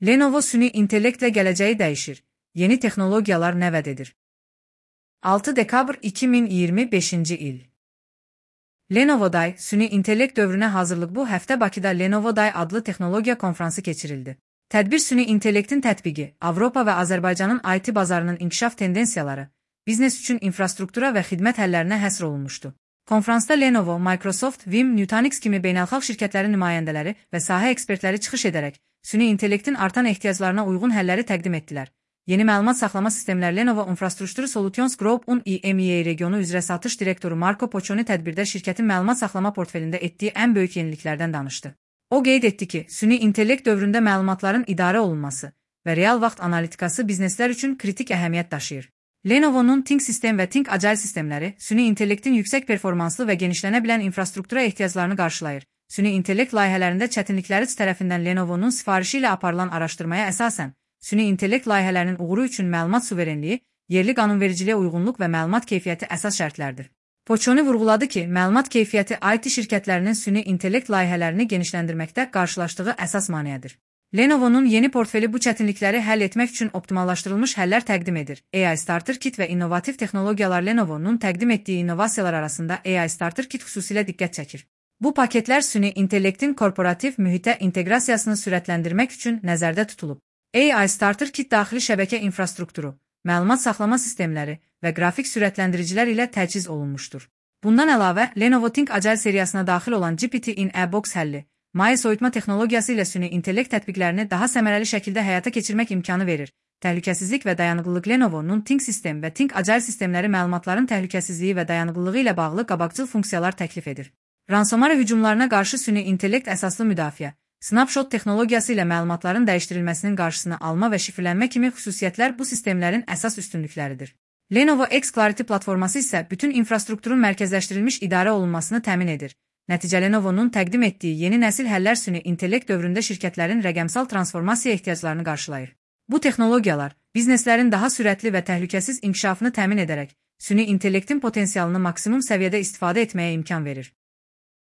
Lenovo süni intellektlə gələcəyi dəyişir. Yeni texnologiyalar nə vəd edir? 6 dekabr 2025-ci il. Lenovo Day, süni intellekt dövrünə hazırlıq. Bu həftə Bakıda Lenovo Day adlı texnologiya konfransı keçirildi. Tədbir süni intellektin tətbiqi, Avropa və Azərbaycanın IT bazarının inkişaf tendensiyaları, biznes üçün infrastruktura və xidmət həllərinə həsr olunmuşdu. Konfransda Lenovo, Microsoft, Vim, Nutanix kimi beynəlxalq şirkətlərin nümayəndələri və sahə ekspertləri çıxış edərək, süni intellektin artan ehtiyaclarına uyğun həlləri təqdim etdilər. Yeni məlumat saxlama sistemləri. Lenovo Infrastructure Solutions Group-un EMEA regionu üzrə satış direktoru Marco Poccioni tədbirdə şirkətin məlumat saxlama portfelində etdiyi ən böyük yeniliklərdən danışdı. O qeyd etdi ki, süni intellekt dövründə məlumatların idarə olunması və real vaxt analitikası bizneslər üçün kritik əhəmiyyət daşıyır. Lenovo'nun Think System və Think Agile sistemləri, süni intellektin yüksək performanslı və genişlənə bilən infrastruktura ehtiyaclarını qarşılayır. Süni intellekt layihələrində çətinlikləri tərəfindən Lenovo'nun sifarişi ilə aparılan araşdırmaya əsasən, süni intellekt layihələrinin uğuru üçün məlumat suverenliyi, yerli qanunvericiliyə uyğunluq və məlumat keyfiyyəti əsas şərtlərdir. Poccioni vurğuladı ki, məlumat keyfiyyəti IT şirkətlərinin süni intellekt layihələrini genişləndirməkdə qarşılaşdığı əsas maneədir. Lenovo'nun yeni portfeli bu çətinlikləri həll etmək üçün optimallaşdırılmış həllər təqdim edir. AI Starter Kit və innovativ texnologiyalar. Lenovo'nun təqdim etdiyi innovasiyalar arasında AI Starter Kit xüsusilə diqqət çəkir. Bu paketlər süni intellektin korporativ mühitə inteqrasiyasını sürətləndirmək üçün nəzərdə tutulub. AI Starter Kit daxili şəbəkə infrastrukturu, məlumat saxlama sistemləri və qrafik sürətləndiricilər ilə təchiz olunmuşdur. Bundan əlavə, Lenovo Think Agile seriyasına daxil olan GPT-in-a-Box həlli, maya soyutma texnologiyası ilə süni intellekt tətbiqlərini daha səmərəli şəkildə həyata keçirmək imkanı verir. Təhlükəsizlik və dayanıqlılıq. Lenovo'nun Think System və Think Agile sistemləri məlumatların təhlükəsizliyi və dayanıqlılığı ilə bağlı qabaqcıl funksiyalar təklif edir. Ransomware hücumlarına qarşı süni intellekt əsaslı müdafiə, snapshot texnologiyası ilə məlumatların dəyişdirilməsinin qarşısını alma və şifrlənmə kimi xüsusiyyətlər bu sistemlərin əsas üstünlükləridir. Lenovo X Clarity platforması isə bütün infrastrukturun mərkəzləşdirilmiş idarə olunmasını təmin edir. Nəticə Lenovo'nun təqdim etdiyi yeni nəsil həllər süni intellekt dövründə şirkətlərin rəqəmsal transformasiya ehtiyaclarını qarşılayır. Bu texnologiyalar, bizneslərin daha sürətli və təhlükəsiz inkişafını təmin edərək, süni intellektin potensialını maksimum səviyyədə istifadə etməyə imkan verir.